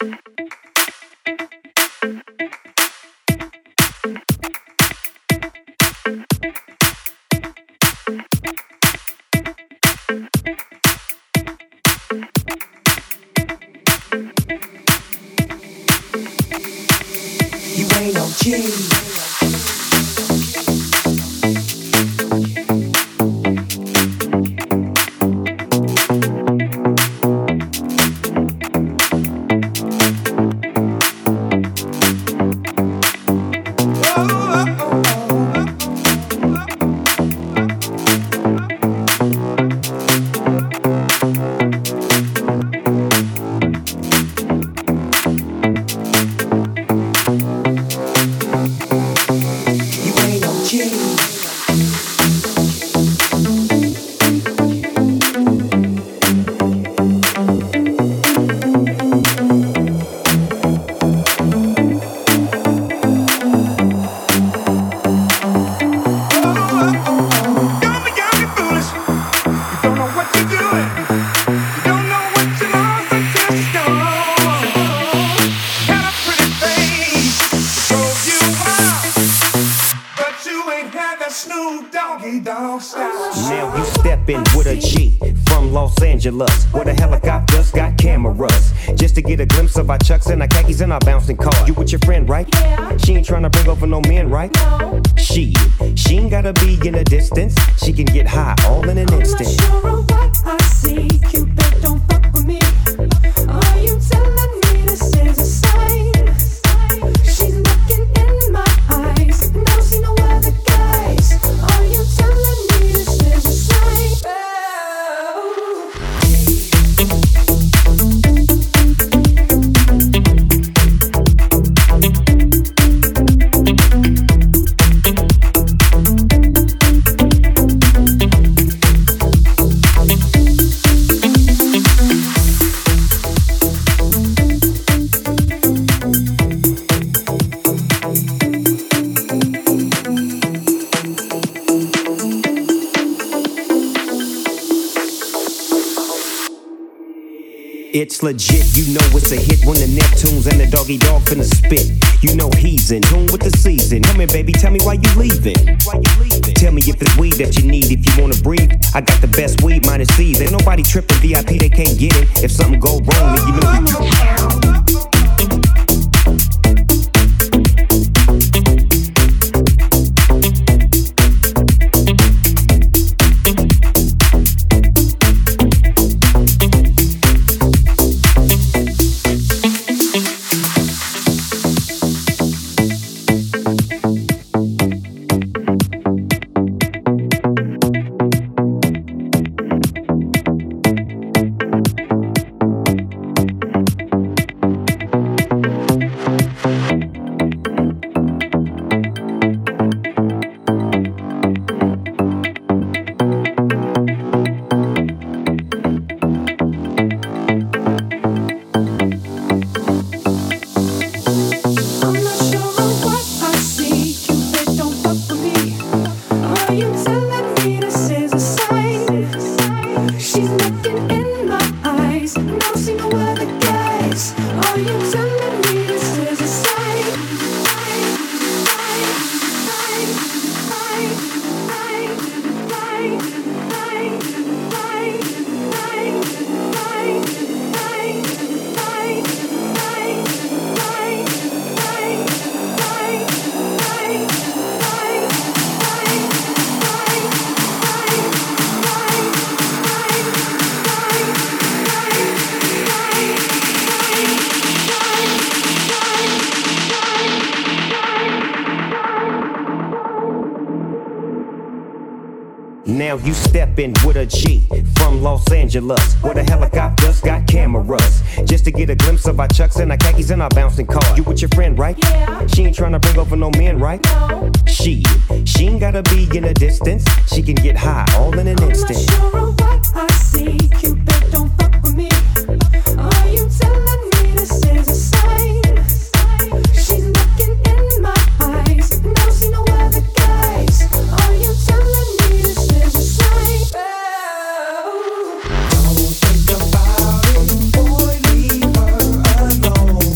Now you steppin' with a G from Los Angeles, where the helicopters got cameras, just to get a glimpse of our chucks and our khakis and our bouncing cars. You with your friend, right? Yeah. She ain't tryna bring over no men, right? No. She ain't gotta be in the distance. She can get high all in an instant. I'm not sure of what I see. Cupid, don't fuck with me. Are you telling me this is a sign? She's looking in my eyes. No, see no other guys. Are you telling me this is a sign? It's legit, you know it's a hit when the Neptunes and the doggy dog finna spit. You know he's in tune with the season. Come here, baby, tell me why you leaving. Tell me if it's weed that you need, if you wanna breathe. I got the best weed, minus C's. Ain't nobody tripping, VIP, they can't get it. If something go wrong, then you know. Now you steppin' with a G from Los Angeles, where the helicopters got cameras, just to get a glimpse of our chucks and our khakis and our bouncing cars. You with your friend, right? Yeah. She ain't tryna bring over no men, right? No. She ain't gotta be in the distance. She can get high all in an instant. I'm not sure of what I see. Cupid, don't fuck with me. Are you telling me this is a sign? She's looking in my eyes. No, see no other guys. Are you telling me this is a sign? Don't think about it, boy, leave her alone.